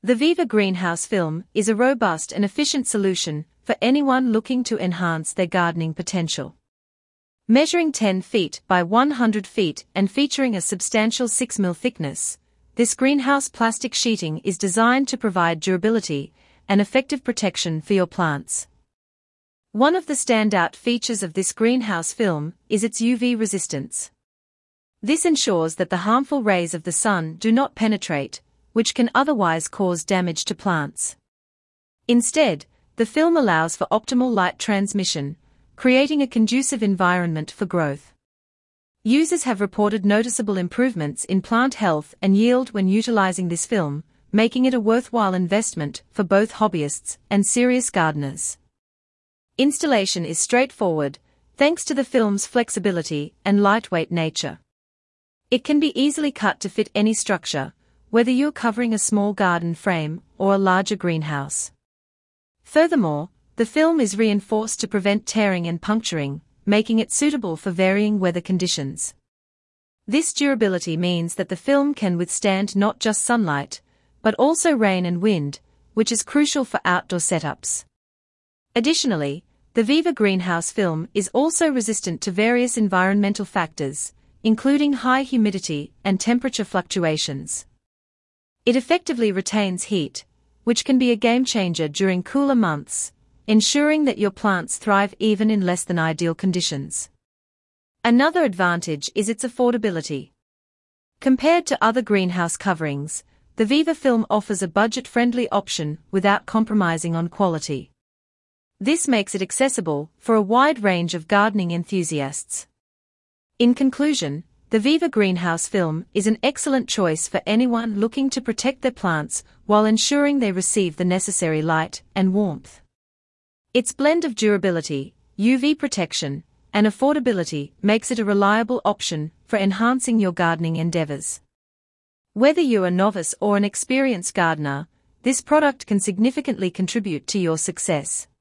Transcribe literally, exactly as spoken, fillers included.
The Viva Greenhouse Film is a robust and efficient solution for anyone looking to enhance their gardening potential. Measuring ten feet by one hundred feet and featuring a substantial six millimeter thickness, this greenhouse plastic sheeting is designed to provide durability and effective protection for your plants. One of the standout features of this greenhouse film is its U V resistance. This ensures that the harmful rays of the sun do not penetrate, which can otherwise cause damage to plants. Instead, the film allows for optimal light transmission, creating a conducive environment for growth. Users have reported noticeable improvements in plant health and yield when utilizing this film, making it a worthwhile investment for both hobbyists and serious gardeners. Installation is straightforward, thanks to the film's flexibility and lightweight nature. It can be easily cut to fit any structure, whether you're covering a small garden frame or a larger greenhouse. Furthermore, the film is reinforced to prevent tearing and puncturing, making it suitable for varying weather conditions. This durability means that the film can withstand not just sunlight, but also rain and wind, which is crucial for outdoor setups. Additionally, the Viva Greenhouse Film is also resistant to various environmental factors, including high humidity and temperature fluctuations. It effectively retains heat, which can be a game-changer during cooler months, ensuring that your plants thrive even in less than ideal conditions. Another advantage is its affordability. Compared to other greenhouse coverings, the Viva Film offers a budget-friendly option without compromising on quality. This makes it accessible for a wide range of gardening enthusiasts. In conclusion, the Viva Greenhouse Film is an excellent choice for anyone looking to protect their plants while ensuring they receive the necessary light and warmth. Its blend of durability, U V protection, and affordability makes it a reliable option for enhancing your gardening endeavors. Whether you're a novice or an experienced gardener, this product can significantly contribute to your success.